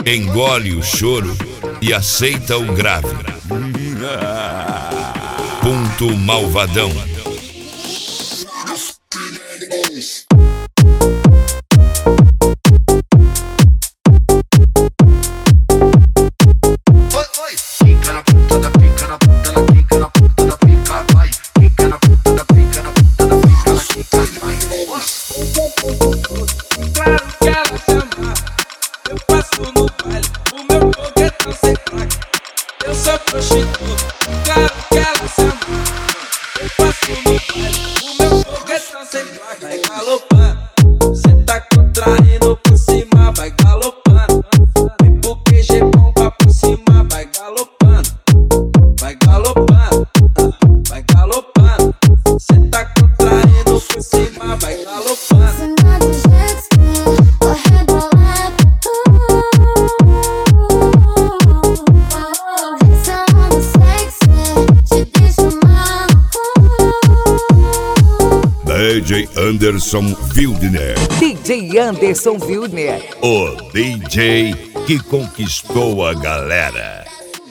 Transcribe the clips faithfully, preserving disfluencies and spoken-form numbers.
engole o choro e aceita o grave. Ponto Malvadão. Fica na ponta da pica, na ponta da pica, na ponta da pica, vai. Fica na ponta da pica, na ponta da pica, na pica, vai. Claro que ela se amarra, eu passo no baile, o meu foguetão sem placa. Eu sou prostituta, claro que ela se amarra, eu passo no baile, o meu foguetão sem placa. Vai galopando, cê tá contraindo por cima, vai galopando. Vem pro Q G bomba por cima, vai galopando. Vai galopando, vai galopando. Cê tá contraindo por cima, vai galopando. D J Anderson Wildner. D J Anderson Wildner. O D J que conquistou a galera.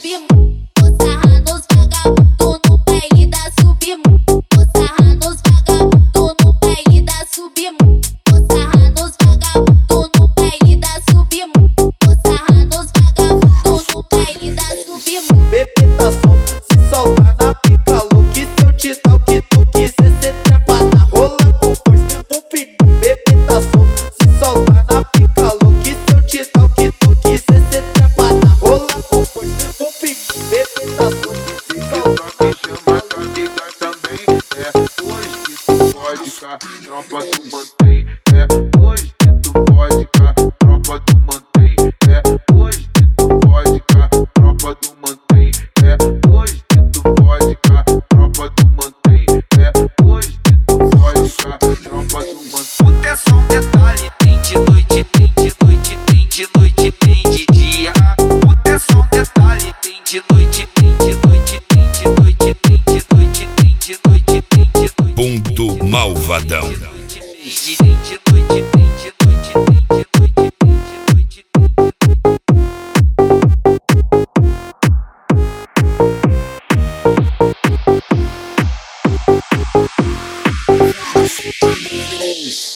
Bebida solta, se solta na pica louca. Se eu te toque, tu quiser, cê trepa na rola com força. Um filho, bebida solta, se solta na pica louca. Se eu te toque, tu quiser, cê trepa na rola com força. Um filho, bebida solta, se solta. Me chama pra ligar também, é. Hoje que tu pode cá, tropa tu mantém, é. Hoje que tu pode cá, tropa tu mantém, é. Hoje que tu pode cá, tropa tu mantém, é. Hoje que tu pode cá, tropa tu mantém, é. Hoje que tu pode cá, tropa tu mantém. Puta, é só um detalhe, tem de noite, tem de noite, tem de noite, tem de dia. Puta, é só um detalhe, tem de noite, tem de noite, tem de noite, tem de noite, tem de noite, tem de noite. Ponto Malvadão. Tem de noite, tem de noite, tem de noite, tem de noite, tem de noite.